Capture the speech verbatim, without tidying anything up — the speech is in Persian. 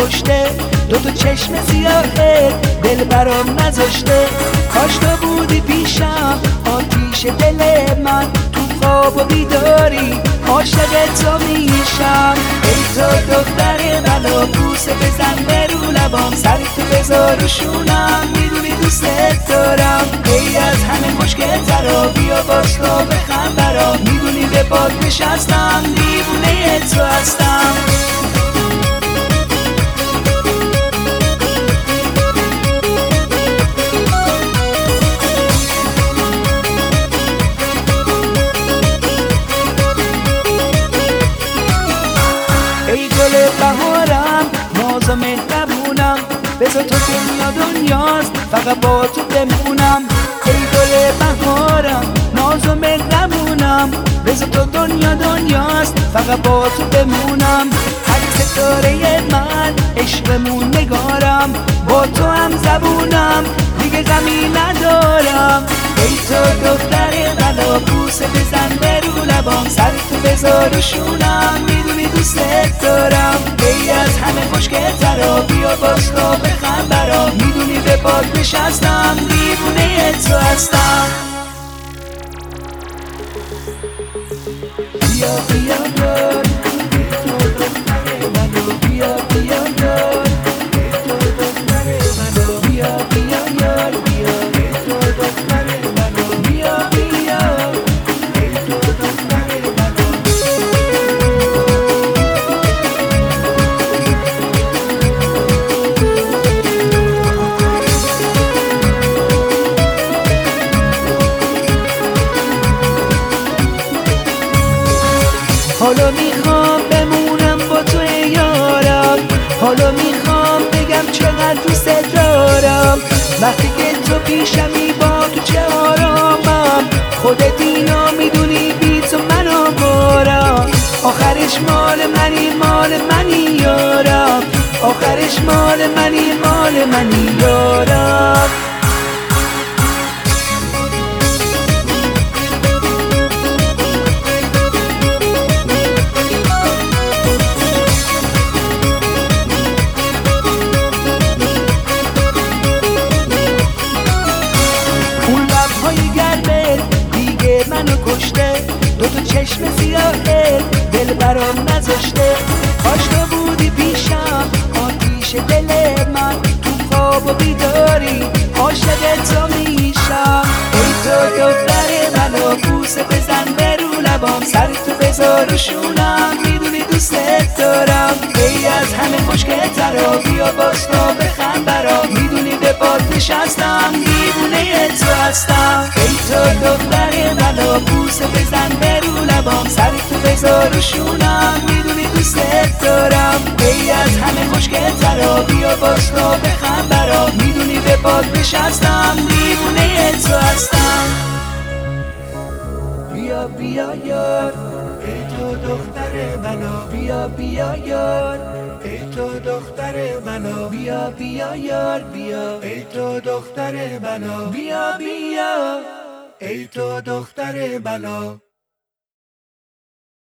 کشته، دو تا چشم سیاهه دل برام نذاشته. کاش تو بودی پیشم آتیش دل من، تو خواب و بیداری عاشق تو میشم. ای تو دختر منو بوسه بزن به رو لبام، سر تو بذار رو شونم، میدونی دوست دارم. ای از همه مشکل ترا بیا باز تو بخند برام، میدونی به باد نشستم دیوونه تو هستم. ای گل بهارم ناز و مهربونم، بذار تو دنیا دنیاست فقط با تو بمونم. ای گل بهارم ناز و مهربونم، بذار تو دنیا دنیاست فقط با تو بمونم. هر ستاره من عشقمون نگارم، با تو هم زبونم دیگه غمی ندارم. ای تو دختر منو بوسه بزن به رو لبام، سر تو بذار رو شونم، میدونی دوست دارم. ای از همه مشکل ترا بیا باز تو بخند برام، میدونی به باد نشستم دیوونه تو هستم. بیا بیا یار تو دختر منو، بیا بیا یار تو دختر منو، بیا بیا یار بیا تو دختر منو، بیا بیا تو دختر منو. حالا میخوام بمونم با تو یارم، حالا میخوام بگم چقدر دوست دارم. وقتی که تو پیشمی با تو چه آرامم، خودت اینو میدونی بی تو منو بارم. آخرش مال منی مال منی یارم، آخرش مال منی مال منی یارم. منو کشته، دو تا چشم سیاهه دل برام نذاشته. کاش تو بودی پیشم آتیش دل من، تو خواب و بیداری عاشق تو میشم. ای تو دختر منو بوسه بزن به رو لبام، سر تو بذار رو شونم، میدونی دوست دارم. ای از همه مشکل ترا بیا باز تو بخند برام، میدونی به باد نشستم دیوونه تو هستم. ای تو دختر منو بوسه بزن به رو لبام، سر تو بذار رو شونم، میدونی دوست دارم. ای از همه مشکل ترا بیا باز تو بخند برام، میدونی به باد نشستم دیوونه تو هستم. بیا بیا یار ای تو دختر منو، بیا بیا یار ای تو دختر منو، بیا بیا یار بیا ای تو دختر منو، بیا بیا ای تو دختر منو.